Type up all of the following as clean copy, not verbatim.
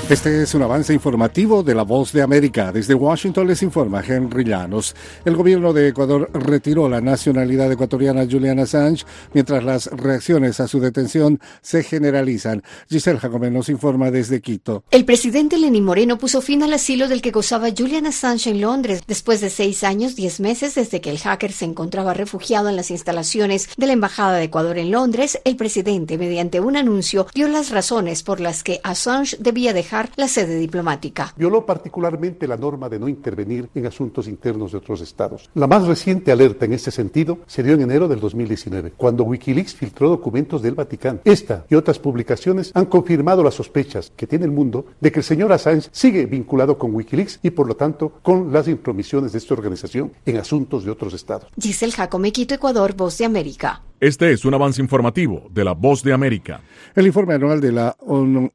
Este es un avance informativo de La Voz de América. Desde Washington les informa Henry Llanos. El gobierno de Ecuador retiró la nacionalidad ecuatoriana a Julian Assange, mientras las reacciones a su detención se generalizan. Giselle Jacome nos informa desde Quito. El presidente Lenín Moreno puso fin al asilo del que gozaba Julian Assange en Londres, después de 6 años, 10 meses desde que el hacker se encontraba refugiado en las instalaciones de la Embajada de Ecuador en Londres. El presidente, mediante un anuncio, dio las razones por las que Assange debía dejar la sede diplomática. Violó particularmente la norma de no intervenir en asuntos internos de otros estados. La más reciente alerta en este sentido se dio en enero del 2019, cuando Wikileaks filtró documentos del Vaticano. Esta y otras publicaciones han confirmado las sospechas que tiene el mundo de que el señor Assange sigue vinculado con Wikileaks y por lo tanto con las intromisiones de esta organización en asuntos de otros estados. Giselle Jacome, Quito, Ecuador, Voz de América. Este es un avance informativo de La Voz de América. El informe anual de la ONG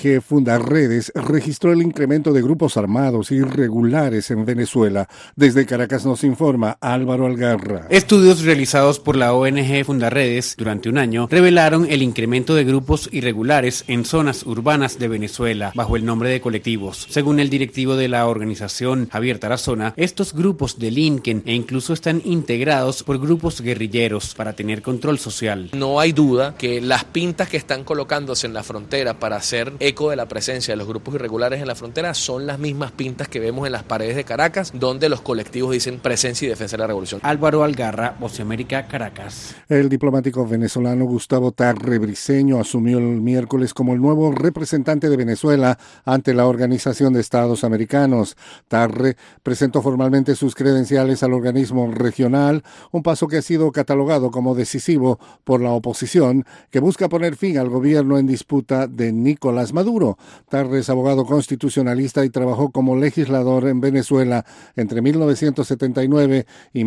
Fundaredes registró el incremento de grupos armados irregulares en Venezuela. Desde Caracas nos informa Álvaro Algarra. Estudios realizados por la ONG Fundaredes durante un año revelaron el incremento de grupos irregulares en zonas urbanas de Venezuela bajo el nombre de colectivos. Según el directivo de la organización, Javier Tarazona, estos grupos delinquen e incluso están integrados por grupos guerrilleros para tener control social. No hay duda que las pintas que están colocándose en la frontera para hacer eco de la presencia de los grupos irregulares en la frontera son las mismas pintas que vemos en las paredes de Caracas, donde los colectivos dicen presencia y defensa de la revolución. Álvaro Algarra, Voz de América, Caracas. El diplomático venezolano Gustavo Tarre Briceño asumió el miércoles como el nuevo representante de Venezuela ante la Organización de Estados Americanos. Tarre presentó formalmente sus credenciales al organismo regional, un paso que ha sido catalogado como decisivo por la oposición, que busca poner fin al gobierno en disputa de Nicolás Maduro. Tarre es abogado constitucionalista y trabajó como legislador en Venezuela entre 1979 y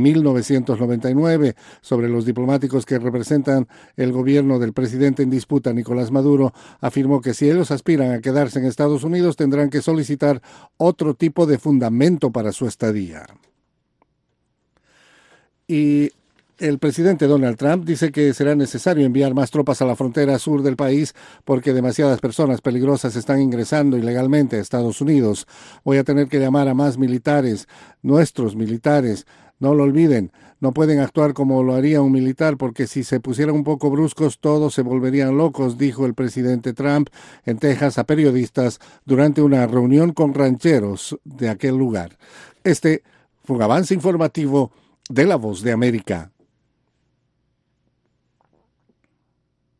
1999. Sobre los diplomáticos que representan el gobierno del presidente en disputa, Nicolás Maduro afirmó que si ellos aspiran a quedarse en Estados Unidos tendrán que solicitar otro tipo de fundamento para su estadía. Y el presidente Donald Trump dice que será necesario enviar más tropas a la frontera sur del país porque demasiadas personas peligrosas están ingresando ilegalmente a Estados Unidos. Voy a tener que llamar a más militares, nuestros militares. No lo olviden, no pueden actuar como lo haría un militar porque si se pusieran un poco bruscos todos se volverían locos, dijo el presidente Trump en Texas a periodistas durante una reunión con rancheros de aquel lugar. Este fue un avance informativo de La Voz de América.